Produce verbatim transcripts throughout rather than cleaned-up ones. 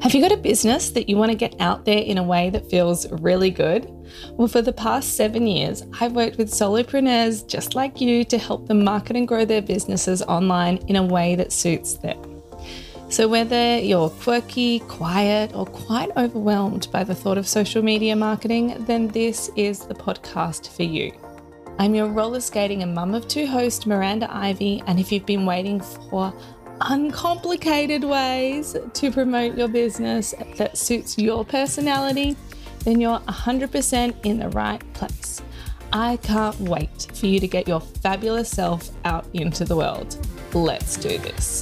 Have you got a business that you want to get out there in a way that feels really good? Well, for the past seven years, I've worked with solopreneurs just like you to help them market and grow their businesses online in a way that suits them. So whether you're quirky, quiet, or quite overwhelmed by the thought of social media marketing, then this is the podcast for you. I'm your roller skating and mum of two host, Miranda Ivy, and if you've been waiting for uncomplicated ways to promote your business that suits your personality, then you're one hundred percent in the right place. I can't wait for you to get your fabulous self out into the world. Let's do this.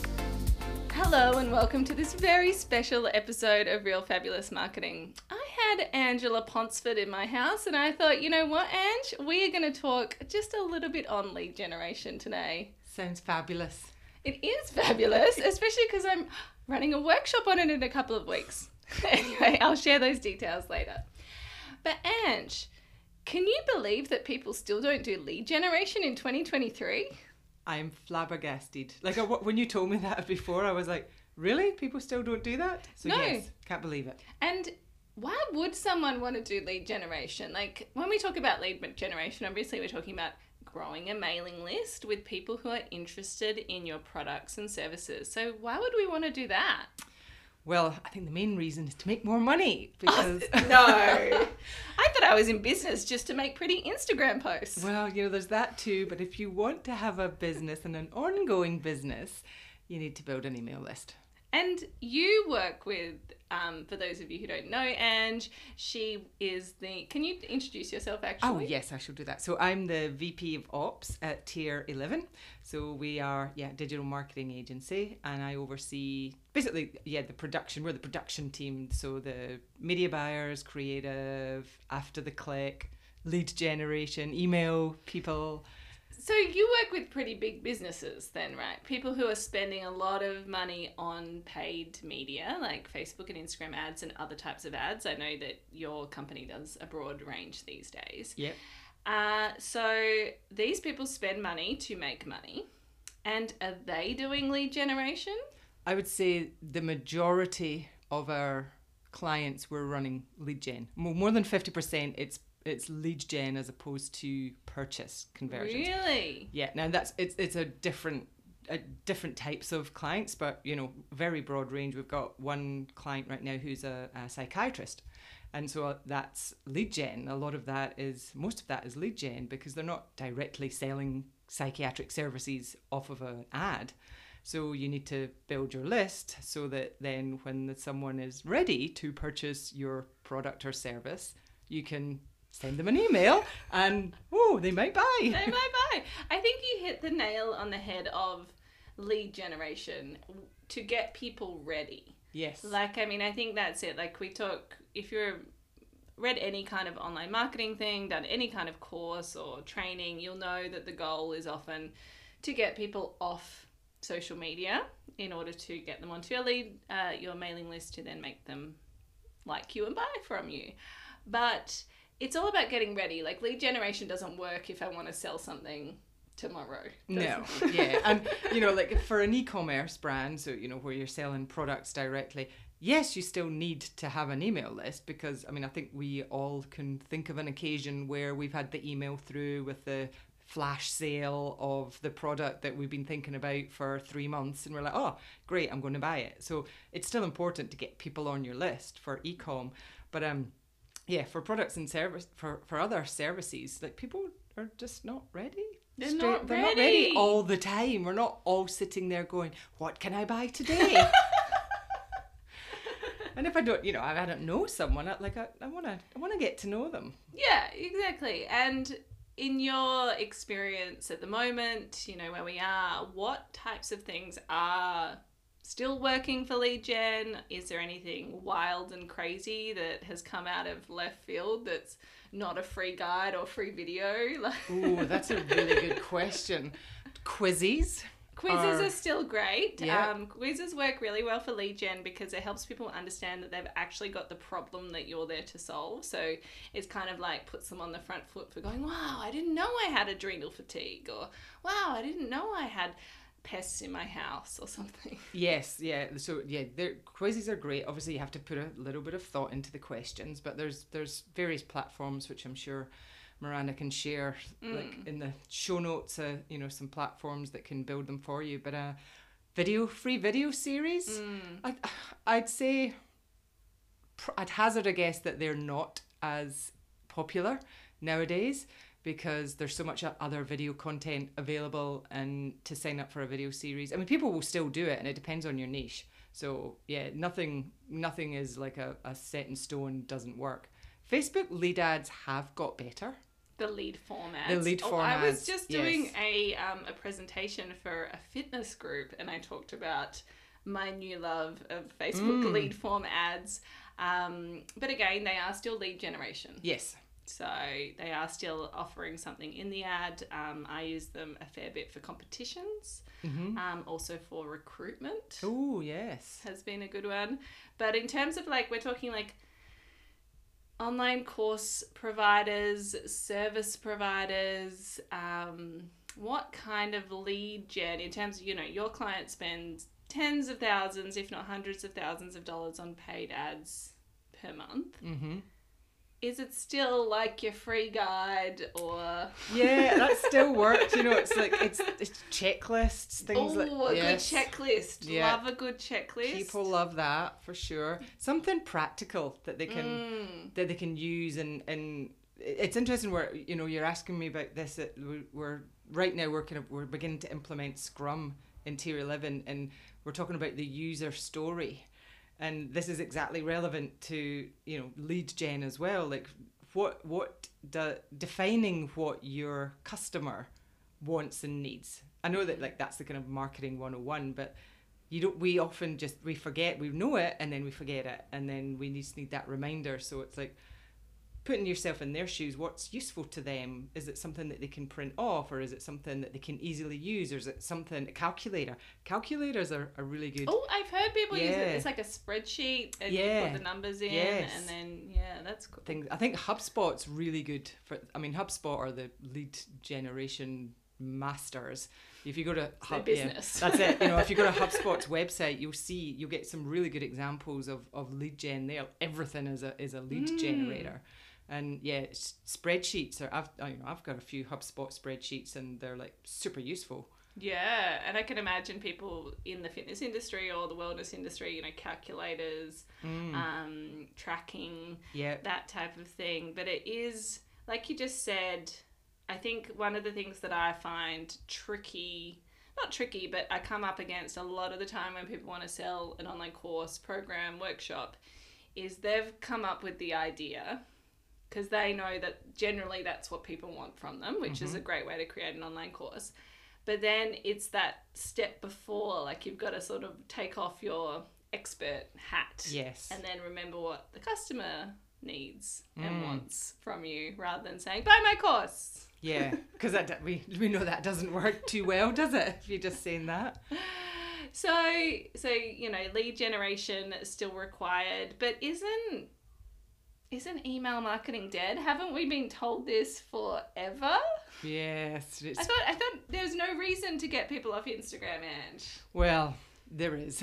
Hello and welcome to this very special episode of Real Fabulous Marketing. I had Angela Ponsford in my house and I thought, you know what, Ange, we are going to talk just a little bit on lead generation today. Sounds fabulous. It is fabulous, especially because I'm running a workshop on it in a couple of weeks. Anyway, I'll share those details later. But Ange, can you believe that people still don't do lead generation in twenty twenty-three? I'm flabbergasted. Like I, when you told me that before, I was like, really? People still don't do that? So no. Yes, can't believe it. And why would someone want to do lead generation? Like when we talk about lead generation, obviously we're talking about growing a mailing list with people who are interested in your products and services. So why would we want to do that? Well, I think the main reason is to make more money because... Oh, no. I thought I was in business just to make pretty Instagram posts. Well, you know, there's that too. But if you want to have a business and an ongoing business, you need to build an email list. And you work with, um, for those of you who don't know, Ange, she is the, can you introduce yourself actually? Oh, yes, I shall do that. So I'm the V P of Ops at Tier eleven. So we are, yeah, digital marketing agency, and I oversee basically, yeah, the production. We're the production team. So the media buyers, creative, after the click, lead generation, email people. So you work with pretty big businesses then, right? People who are spending a lot of money on paid media like Facebook and Instagram ads and other types of ads. I know that your company does a broad range these days. Yep. Uh, so these people spend money to make money. And are they doing lead generation? I would say the majority of our clients were running lead gen. More than fifty percent, it's it's lead gen as opposed to purchase conversions. Really? Yeah. Now that's it's it's a different a different types of clients, but you know, very broad range. We've got one client right now who's a, a psychiatrist, and so that's lead gen. A lot of that is most of that is lead gen because they're not directly selling psychiatric services off of an ad. So you need to build your list so that then when someone is ready to purchase your product or service, you can send them an email and, oh, they might buy. They might buy. I think you hit the nail on the head of lead generation to get people ready. Yes. Like, I mean, I think that's it. Like we talk, if you're read any kind of online marketing thing, done any kind of course or training, you'll know that the goal is often to get people off social media in order to get them onto your lead, uh, your mailing list to then make them like you and buy from you. But it's all about getting ready. Like lead generation doesn't work if I want to sell something tomorrow. No, yeah. And, you know, like for an e-commerce brand, so, you know, where you're selling products directly, yes, you still need to have an email list because, I mean, I think we all can think of an occasion where we've had the email through with the flash sale of the product that we've been thinking about for three months and we're like, oh, great, I'm going to buy it. So it's still important to get people on your list for e-com. But, um. Yeah, for products and service for, for other services, like people are just not ready. They're Straight, not they're ready. not ready all the time. We're not all sitting there going, what can I buy today? And if I don't, you know, I, I don't know someone, I, like I, I want to I want to get to know them. Yeah, exactly. And in your experience at the moment, you know, where we are, what types of things are still working for lead gen? Is there anything wild and crazy that has come out of left field that's not a free guide or free video? Ooh, that's a really good question. Quizzes. Quizzes are, are still great. Yeah. Um, quizzes work really well for lead gen because it helps people understand that they've actually got the problem that you're there to solve. So it's kind of like puts them on the front foot for going, wow, I didn't know I had adrenal fatigue, or wow, I didn't know I had pests in my house or something. Yes, yeah. So yeah, they're- quizzes are great. Obviously, you have to put a little bit of thought into the questions, but there's there's various platforms which I'm sure Miranda can share, Mm. like in the show notes. Uh, you know, some platforms that can build them for you. But a video free video series, Mm. I I'd say pr- I'd hazard a guess that they're not as popular nowadays, because there's so much o- other video content available, and to sign up for a video series, I mean, people will still do it, and it depends on your niche. So yeah, nothing nothing is like a, a set in stone, doesn't work. Facebook lead ads have got better. The lead form ads. The lead Oh, form I was ads, just yes. doing a um, a presentation for a fitness group, and I talked about my new love of Facebook Mm. lead form ads. Um, but again, they are still lead generation. Yes. So they are still offering something in the ad. Um, I use them a fair bit for competitions, Mm-hmm. um, also for recruitment. Oh yes. Has been a good one. But in terms of like, we're talking like online course providers, service providers, um, what kind of lead gen in terms of, you know, your client spends tens of thousands, if not hundreds of thousands of dollars on paid ads per month. Mm-hmm. Is it still like your free guide or... Yeah, that still works. You know, it's like, it's, it's checklists, things Oh, like a yes. good checklist. Yeah. Love a good checklist. People love that for sure. Something practical that they can Mm. that they can use, and and it's interesting where, you know, you're asking me about this. That we- we're right now we're kind of we're beginning to implement Scrum in Tier eleven, and we're talking about the user story, and this is exactly relevant to, you know, lead gen as well. Like what what the defining what your customer wants and needs. I know that like that's the kind of marketing one oh one, but you don't we often just we forget, we know it and then we forget it, and then we just need that reminder. So it's like putting yourself in their shoes. What's useful to them? Is it something that they can print off, or is it something that they can easily use, or is it something a calculator calculators are, are really good. Oh, I've heard people use it. Yeah. It's like a spreadsheet, and you Yeah. put the numbers in, Yes. and then yeah, that's cool. Things I think HubSpot's really good for. I mean, HubSpot are the lead generation masters. If you go to It's their Hub, yeah, business. that's it. You know, if you go to HubSpot's website, you'll see you'll get some really good examples of, of lead gen there. Everything is a is a lead Mm. generator, and yeah, s- spreadsheets are. I've I, you know I've got a few HubSpot spreadsheets, and they're like super useful. Yeah, and I can imagine people in the fitness industry or the wellness industry, you know, calculators, Mm. um, tracking, Yeah. that type of thing. But it is, like you just said, I think one of the things that I find tricky, not tricky, but I come up against a lot of the time when people want to sell an online course, program, workshop, is they've come up with the idea because they know that generally that's what people want from them, which is a great way to create an online course. But then it's that step before, like you've got to sort of take off your expert hat Yes. and then remember what the customer needs Mm. and wants from you, rather than saying, buy my course. Yeah, because that we we know that doesn't work too well, does it? If you're just saying that. So, so you know, lead generation is still required, but isn't isn't email marketing dead? Haven't we been told this forever? Yes. It's, I thought I thought there was no reason to get people off Instagram, and well, there is.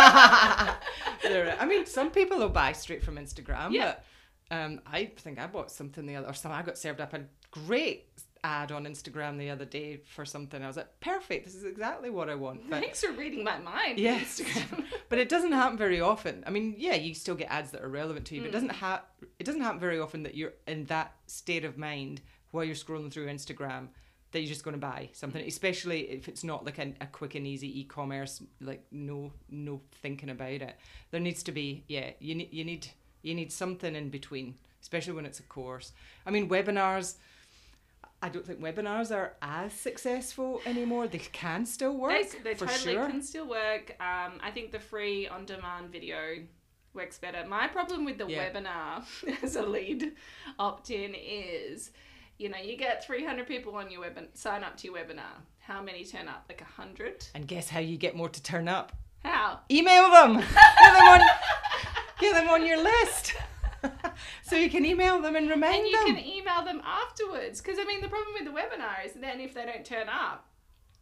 there. I mean, some people will buy straight from Instagram, Yeah. but um, I think I bought something the other, or some I got served up a great ad on Instagram the other day for something. I was like, perfect. This is exactly what I want. But thanks for reading my mind. yes, Instagram. but it doesn't happen very often. I mean, yeah, you still get ads that are relevant to you, but it Mm. doesn't ha- It doesn't happen very often that you're in that state of mind while you're scrolling through Instagram that you're just going to buy something, especially if it's not like a, a quick and easy e-commerce, like no no thinking about it. There needs to be, yeah, you need you need you need something in between, especially when it's a course. I mean, webinars, I don't think webinars are as successful anymore. They can still work, They, they for totally sure. can still work. Um, I think the free on-demand video works better. My problem with the Yeah. webinar as a lead opt-in is, you know, you get three hundred people on your webinar, sign up to your webinar. How many turn up? Like one hundred? And guess how you get more to turn up? How? Email them. Get them on, get them on your list. So you can email them and remind And you them. can email them afterwards. Because, I mean, the problem with the webinar is then if they don't turn up,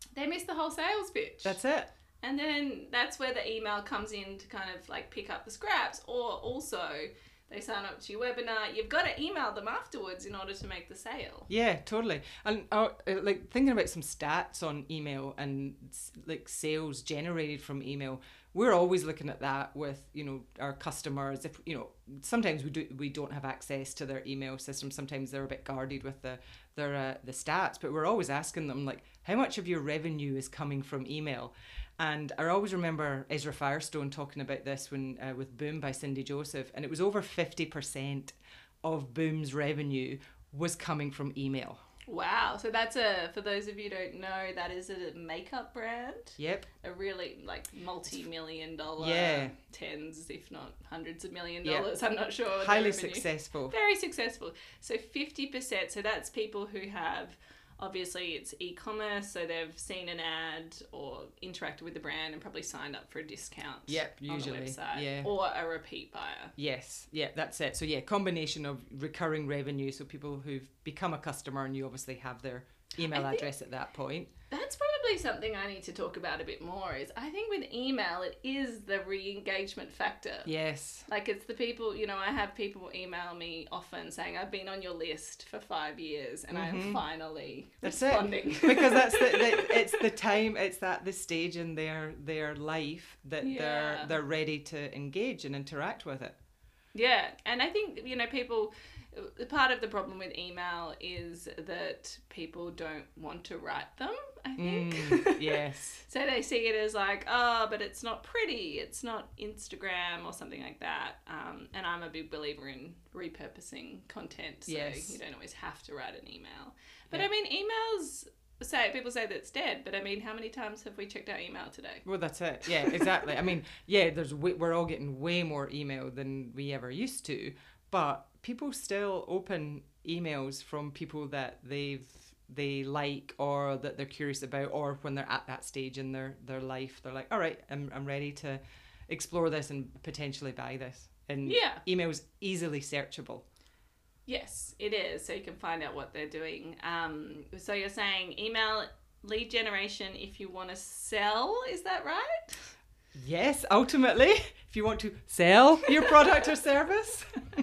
they miss the whole sales pitch. That's it. And then that's where the email comes in to kind of like pick up the scraps. Or also they sign up to your webinar. You've got to email them afterwards in order to make the sale. Yeah, totally. And uh, like thinking about some stats on email and like sales generated from email, we're always looking at that with, you know, our customers. If, you know, sometimes we do we don't have access to their email system. Sometimes they're a bit guarded with the their uh, the stats, but we're always asking them like, how much of your revenue is coming from email? And I always remember Ezra Firestone talking about this when uh, with Boom by Cindy Joseph, and it was over fifty percent of Boom's revenue was coming from email. Wow. So that's a, for those of you who don't know, that is a makeup brand. Yep. A really like multi-million dollar, yeah. tens, if not hundreds of million Yep. dollars. I'm not sure. Highly successful. Very successful. So fifty percent. So that's people who have, obviously it's e-commerce, so they've seen an ad or interacted with the brand and probably signed up for a discount. Yep, usually. On the website, yeah. or a repeat buyer. Yes, yeah, that's it. So yeah, combination of recurring revenue, so people who've become a customer and you obviously have their email address at that point. That's probably something I need to talk about a bit more. Is I think with email it is the re-engagement factor. Yes. Like it's the people, you know, I have people email me often saying I've been on your list for five years and mm-hmm. I'm finally that's responding. It. Because that's the, the it's the time, it's that the stage in their their life that yeah. they're they're ready to engage and interact with it. Yeah, and I think, you know, people, part of the problem with email is that people don't want to write them, I think. Mm, yes. So they see it as like, oh, but it's not pretty, it's not Instagram or something like that. Um, and I'm a big believer in repurposing content, so yes. you don't always have to write an email. But yeah. I mean, emails... Say people say that it's dead, but I mean, how many times have we checked our email today? Well, that's it. Yeah, exactly. I mean, yeah, there's way, we're all getting way more email than we ever used to, but people still open emails from people that they've they like or that they're curious about, or when they're at that stage in their their life, they're like, all right, I'm I'm ready to explore this and potentially buy this. And yeah, email's easily searchable. Yes, it is. So you can find out what they're doing. Um, so you're saying email lead generation if you want to sell, is that right? Yes, ultimately, if you want to sell your product or service,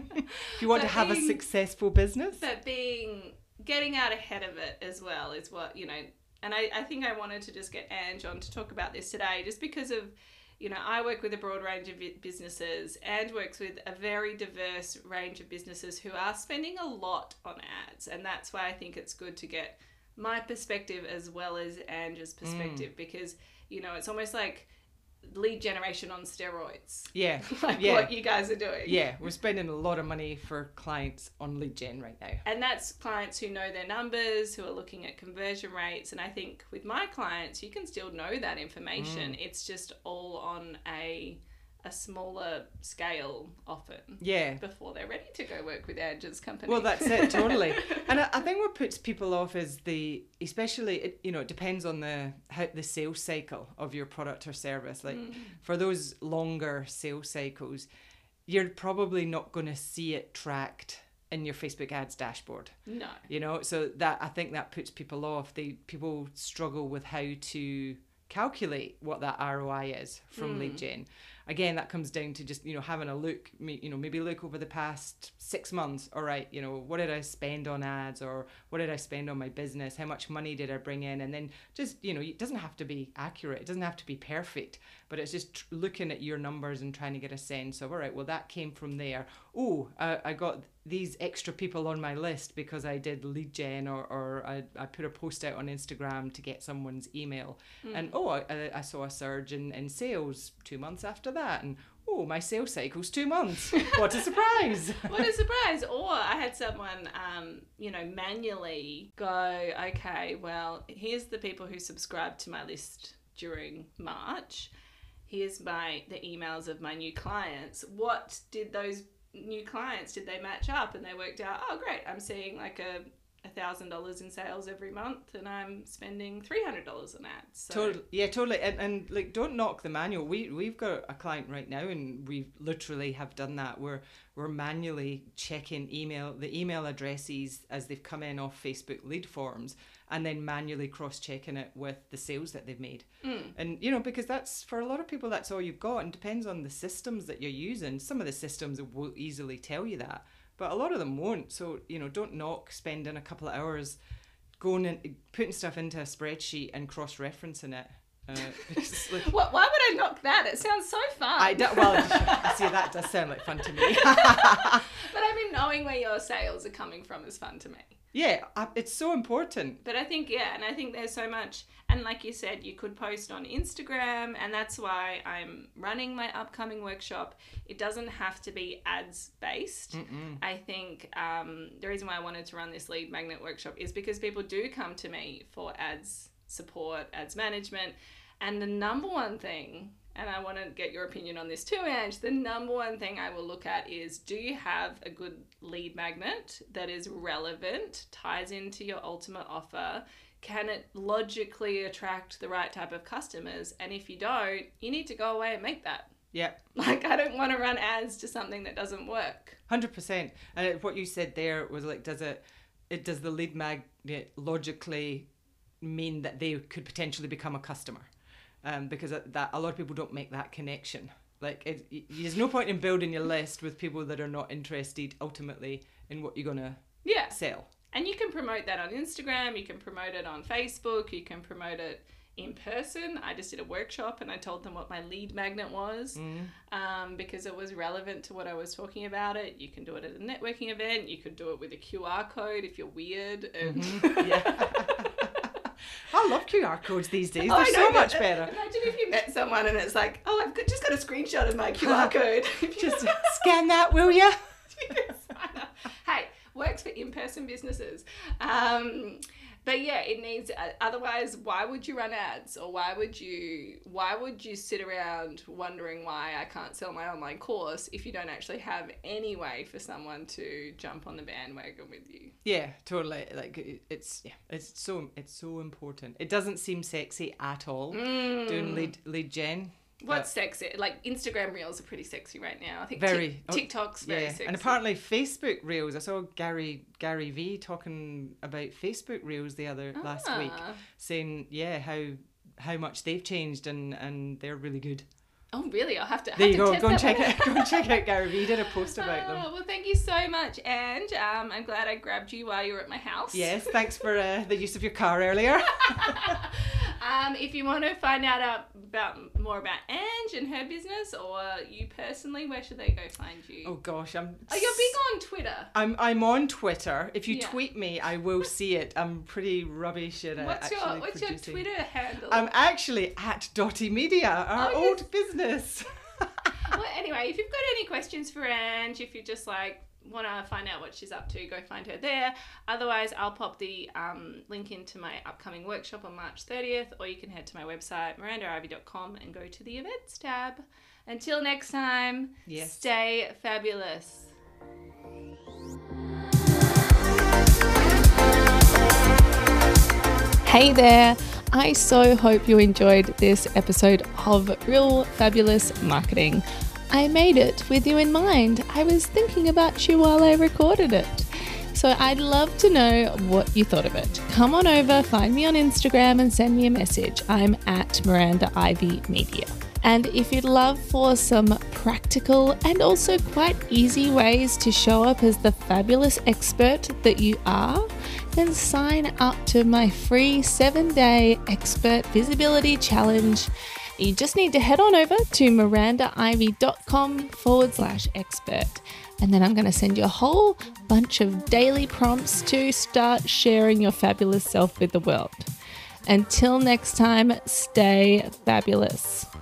if you want but to have being, a successful business. But being, getting out ahead of it as well is what, you know, and I, I think I wanted to just get Ange on to talk about this today just because of, you know, I work with a broad range of businesses and works with a very diverse range of businesses who are spending a lot on ads. And that's why I think it's good to get my perspective as well as Ange's perspective mm. because, you know, it's almost like lead generation on steroids. Yeah. like yeah. what you guys are doing. Yeah. We're spending a lot of money for clients on lead gen right now. And that's clients who know their numbers, who are looking at conversion rates. And I think with my clients, you can still know that information. Mm. It's just all on a a smaller scale often. Yeah. Before they're ready to go work with Ange's company. Well, that's it, totally. And I, I think what puts people off is the, especially, it, you know, it depends on the how, the sales cycle of your product or service. Like mm. for those longer sales cycles, you're probably not going to see it tracked in your Facebook ads dashboard. No. You know, so that, I think that puts people off. They, people struggle with how to calculate what that R O I is from mm. lead gen. Again, that comes down to just, you know, having a look, you know, maybe look over the past six months. All right, you know, what did I spend on ads, or what did I spend on my business? How much money did I bring in? And then just, you know, it doesn't have to be accurate. It doesn't have to be perfect, but it's just tr- looking at your numbers and trying to get a sense of, all right, well, that came from there. Oh, I, I got these extra people on my list because I did lead gen, or, or I, I put a post out on Instagram to get someone's email. Mm. And oh, I, I saw a surge in, in sales two months after that, and oh, my sales cycle's two months. What a surprise. What a surprise. Or I had someone um you know manually go, okay, well, here's the people who subscribed to my list during March, here's my the emails of my new clients, what did those new clients, did they match up? And they worked out, oh great, I'm seeing like a one thousand dollars in sales every month and I'm spending three hundred dollars on ads. So. Totally. Yeah, totally. And, and like, don't knock the manual. We, we've got a client right now and we literally have done that where we're manually checking email, the email addresses as they've come in off Facebook lead forms, and then manually cross-checking it with the sales that they've made. Mm. And, you know, because that's, for a lot of people, that's all you've got, and depends on the systems that you're using. Some of the systems will easily tell you that, but a lot of them won't. So, you know, don't knock spending a couple of hours going and putting stuff into a spreadsheet and cross-referencing it. Uh, because, like, what, why would I knock that? It sounds so fun. I do, well, see, that does sound like fun to me. But I mean, knowing where your sales are coming from is fun to me. Yeah, it's so important. But I think, yeah, and I think there's so much, and like you said, you could post on Instagram, and that's why I'm running my upcoming workshop. It doesn't have to be ads based. Mm-mm. I think um, the reason why I wanted to run this lead magnet workshop is because people do come to me for ads support, ads management, and the number one thing, and I want to get your opinion on this too, Ange, the number one thing I will look at is, do you have a good lead magnet that is relevant, ties into your ultimate offer? Can it logically attract the right type of customers? And if you don't, you need to go away and make that. Yeah. Like, I don't want to run ads to something that doesn't work. one hundred percent. And what you said there was like, does it, it does the lead magnet logically mean that they could potentially become a customer? Um, because that a lot of people don't make that connection. Like, it, it, there's no point in building your list with people that are not interested ultimately in what you're gonna yeah. sell. And you can promote that on Instagram, you can promote it on Facebook, you can promote it in person. I just did a workshop and I told them what my lead magnet was, mm. um, because it was relevant to what I was talking about it. You can do it at a networking event, you could do it with a Q R code if you're weird. And Mm-hmm. Yeah. I love Q R codes these days. Oh, They're so know, much better. Imagine if you met someone and it's like, oh, I've got, just got a screenshot of my Q R code. Just scan that, will ya? Hey, works for in-person businesses. Um, but yeah, it needs, uh, otherwise, why would you run ads? Or why would you, why would you sit around wondering why I can't sell my online course if you don't actually have any way for someone to jump on the bandwagon with you? Yeah, totally. Like, it's, yeah, it's so, it's so important. It doesn't seem sexy at all Mm. doing lead, lead gen. What's sexy? Like, Instagram Reels are pretty sexy right now. I think Very. Tik- TikTok's very yeah. sexy. And apparently Facebook Reels, I saw Gary Gary V talking about Facebook Reels the other last week, Ah. saying, yeah, how how much they've changed and, and they're really good. Oh, really? I'll have to. There have you to go. test Go and that check one it. Go and check out Gary V. He did a post about them. Oh, well, thank you so much, Ange. Um, I'm glad I grabbed you while you were at my house. Yes, thanks for uh, the use of your car earlier. um, if you want to find out uh, about more about Ange and her business, or you personally, where should they go find you? Oh gosh, I'm. Oh, you're big on Twitter. I'm I'm on Twitter. If you Yeah. tweet me, I will see it. I'm pretty rubbish at uh, What's actually your What's producing. your Twitter handle? I'm actually at Dotty Media, our Oh, old yes. business. Well, anyway, if you've got any questions for Ange, if you just like want to find out what she's up to, go find her there. Otherwise, I'll pop the um, link into my upcoming workshop on March thirtieth, or you can head to my website, miranda ivy dot com, and go to the events tab. Until next time, Yes. stay fabulous. Hey there! I so hope you enjoyed this episode of Real Fabulous Marketing. I made it with you in mind. I was thinking about you while I recorded it. So I'd love to know what you thought of it. Come on over, find me on Instagram and send me a message. I'm at Miranda Ivy Media. And if you'd love for some practical and also quite easy ways to show up as the fabulous expert that you are, then sign up to my free seven-day Expert Visibility Challenge. You just need to head on over to mirandaivy.com forward slash expert. And then I'm going to send you a whole bunch of daily prompts to start sharing your fabulous self with the world. Until next time, stay fabulous.